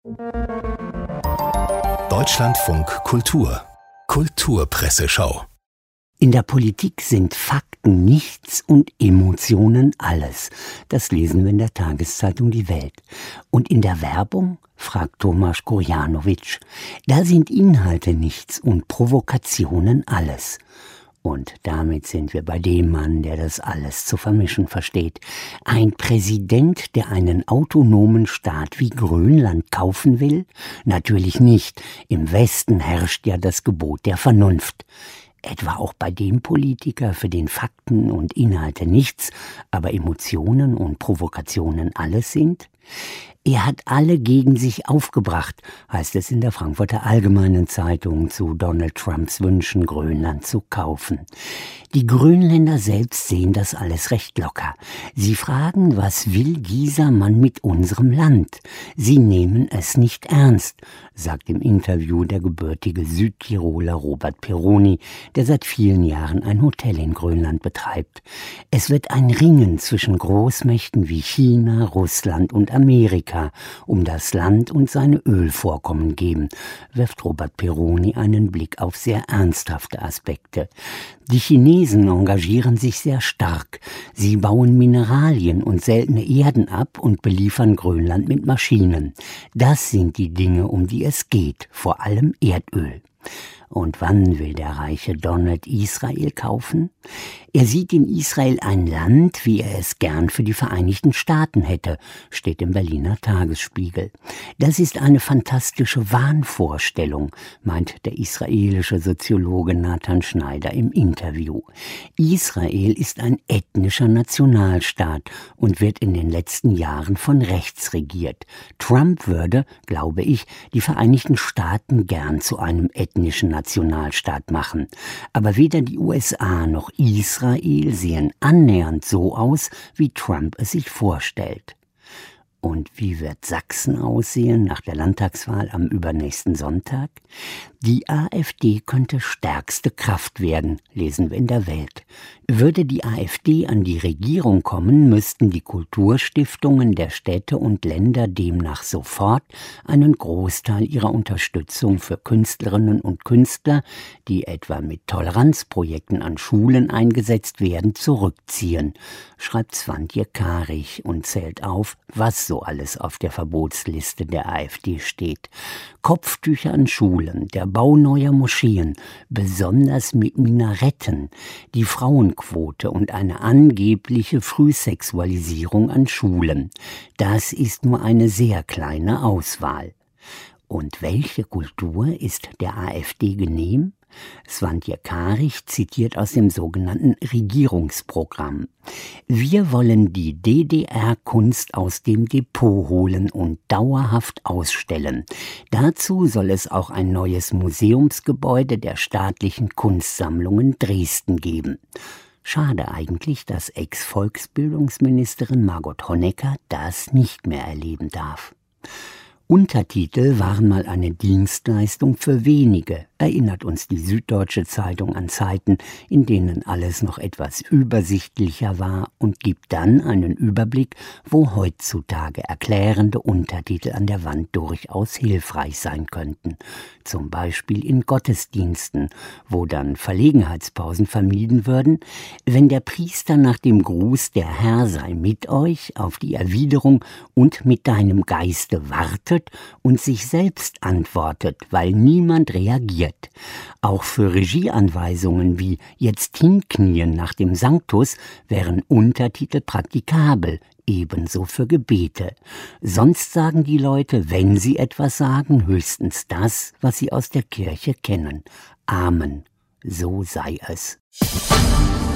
Deutschlandfunk Kultur Kulturpresseschau. In der Politik sind Fakten nichts und Emotionen alles. Das lesen wir in der Tageszeitung Die Welt. Und in der Werbung? Fragt Tomasz Kurjanowicz. Da sind Inhalte nichts und Provokationen alles. Und damit sind wir bei dem Mann, der das alles zu vermischen versteht. Ein Präsident, der einen autonomen Staat wie Grönland kaufen will? Natürlich nicht. Im Westen herrscht ja das Gebot der Vernunft. Etwa auch bei dem Politiker, für den Fakten und Inhalte nichts, aber Emotionen und Provokationen alles sind? Er hat alle gegen sich aufgebracht, heißt es in der Frankfurter Allgemeinen Zeitung zu Donald Trumps Wünschen, Grönland zu kaufen. Die Grönländer selbst sehen das alles recht locker. Sie fragen, was will dieser Mann mit unserem Land? Sie nehmen es nicht ernst, sagt im Interview der gebürtige Südtiroler Robert Peroni, der seit vielen Jahren ein Hotel in Grönland betreibt. Es wird ein Ringen zwischen Großmächten wie China, Russland und Amerika um das Land und seine Ölvorkommen geben, wirft Robert Peroni einen Blick auf sehr ernsthafte Aspekte. Die Chinesen engagieren sich sehr stark. Sie bauen Mineralien und seltene Erden ab und beliefern Grönland mit Maschinen. Das sind die Dinge, um die es geht, vor allem Erdöl. Und wann will der reiche Donald Israel kaufen? Er sieht in Israel ein Land, wie er es gern für die Vereinigten Staaten hätte, steht im Berliner Tagesspiegel. Das ist eine fantastische Wahnvorstellung, meint der israelische Soziologe Nathan Schneider im Interview. Israel ist ein ethnischer Nationalstaat und wird in den letzten Jahren von rechts regiert. Trump würde, glaube ich, die Vereinigten Staaten gern zu einem ethnischen Nationalstaat machen. Aber weder die USA noch Israel sehen annähernd so aus, wie Trump es sich vorstellt. Und wie wird Sachsen aussehen nach der Landtagswahl am übernächsten Sonntag? Die AfD könnte stärkste Kraft werden, lesen wir in der Welt. Würde die AfD an die Regierung kommen, müssten die Kulturstiftungen der Städte und Länder demnach sofort einen Großteil ihrer Unterstützung für Künstlerinnen und Künstler, die etwa mit Toleranzprojekten an Schulen eingesetzt werden, zurückziehen, schreibt Svantje Karich und zählt auf, was so alles auf der Verbotsliste der AfD steht. Kopftücher an Schulen, der Bau neuer Moscheen, besonders mit Minaretten, die Frauenquote und eine angebliche Frühsexualisierung an Schulen. Das ist nur eine sehr kleine Auswahl. Und welche Kultur ist der AfD genehm? Svantje Karich zitiert aus dem sogenannten Regierungsprogramm. Wir wollen die DDR-Kunst aus dem Depot holen und dauerhaft ausstellen. Dazu soll es auch ein neues Museumsgebäude der staatlichen Kunstsammlungen Dresden geben. Schade eigentlich, dass Ex-Volksbildungsministerin Margot Honecker das nicht mehr erleben darf. Untertitel waren mal eine Dienstleistung für wenige, erinnert uns die Süddeutsche Zeitung an Zeiten, in denen alles noch etwas übersichtlicher war und gibt dann einen Überblick, wo heutzutage erklärende Untertitel an der Wand durchaus hilfreich sein könnten. Zum Beispiel in Gottesdiensten, wo dann Verlegenheitspausen vermieden würden, wenn der Priester nach dem Gruß "Der Herr sei mit euch" auf die Erwiderung "und mit deinem Geiste" wartet und sich selbst antwortet, weil niemand reagiert. Auch für Regieanweisungen wie "Jetzt hinknien" nach dem Sanctus wären Untertitel praktikabel, ebenso für Gebete. Sonst sagen die Leute, wenn sie etwas sagen, höchstens das, was sie aus der Kirche kennen. Amen. So sei es.